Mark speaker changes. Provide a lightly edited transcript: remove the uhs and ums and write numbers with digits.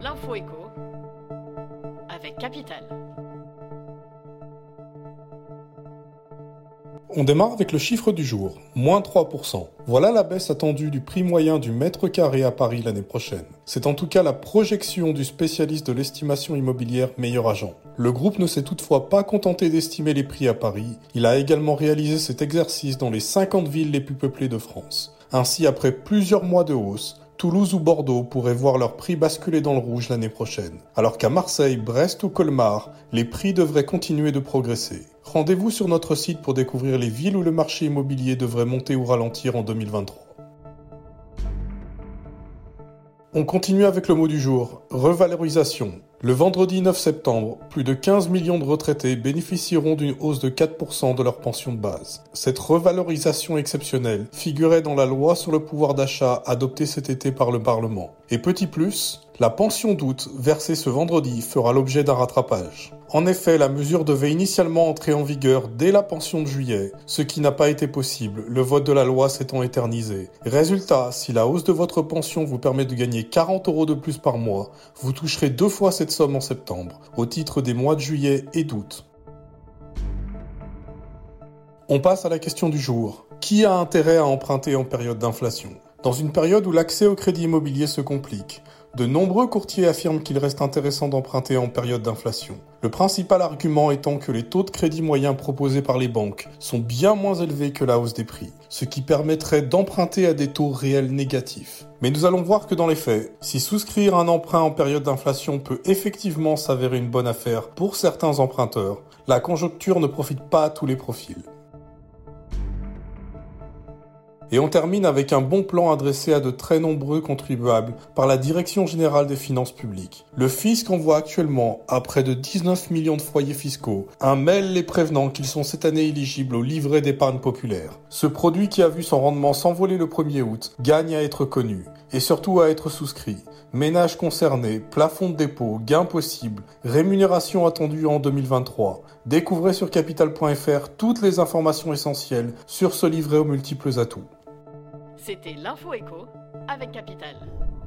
Speaker 1: l'info éco avec Capital.
Speaker 2: On démarre avec le chiffre du jour, moins 3%. Voilà la baisse attendue du prix moyen du mètre carré à Paris l'année prochaine. C'est en tout cas la projection du spécialiste de l'estimation immobilière Meilleur Agent. Le groupe ne s'est toutefois pas contenté d'estimer les prix à Paris, il a également réalisé cet exercice dans les 50 villes les plus peuplées de France. Ainsi, après plusieurs mois de hausse, Toulouse ou Bordeaux pourraient voir leurs prix basculer dans le rouge l'année prochaine, alors qu'à Marseille, Brest ou Colmar, les prix devraient continuer de progresser. Rendez-vous sur notre site pour découvrir les villes où le marché immobilier devrait monter ou ralentir en 2023. On continue avec le mot du jour, revalorisation. Le vendredi 9 septembre, plus de 15 millions de retraités bénéficieront d'une hausse de 4% de leur pension de base. Cette revalorisation exceptionnelle figurait dans la loi sur le pouvoir d'achat adoptée cet été par le Parlement. Et petit plus, la pension d'août versée ce vendredi fera l'objet d'un rattrapage. En effet, la mesure devait initialement entrer en vigueur dès la pension de juillet, ce qui n'a pas été possible, le vote de la loi s'étant éternisé. Résultat, si la hausse de votre pension vous permet de gagner 40 € de plus par mois, vous toucherez 2 fois cette somme en septembre, au titre des mois de juillet et d'août. On passe à la question du jour. Qui a intérêt à emprunter en période d'inflation ? Dans une période où l'accès au crédit immobilier se complique, de nombreux courtiers affirment qu'il reste intéressant d'emprunter en période d'inflation. Le principal argument étant que les taux de crédit moyens proposés par les banques sont bien moins élevés que la hausse des prix, ce qui permettrait d'emprunter à des taux réels négatifs. Mais nous allons voir que dans les faits, si souscrire un emprunt en période d'inflation peut effectivement s'avérer une bonne affaire pour certains emprunteurs, la conjoncture ne profite pas à tous les profils. Et on termine avec un bon plan adressé à de très nombreux contribuables par la Direction générale des finances publiques. Le fisc envoie actuellement à près de 19 millions de foyers fiscaux un mail les prévenant qu'ils sont cette année éligibles au livret d'épargne populaire. Ce produit qui a vu son rendement s'envoler le 1er août gagne à être connu et surtout à être souscrit. Ménages concernés, plafond de dépôt, gains possibles, rémunération attendue en 2023. Découvrez sur capital.fr toutes les informations essentielles sur ce livret aux multiples atouts.
Speaker 1: C'était l'info éco avec Capital.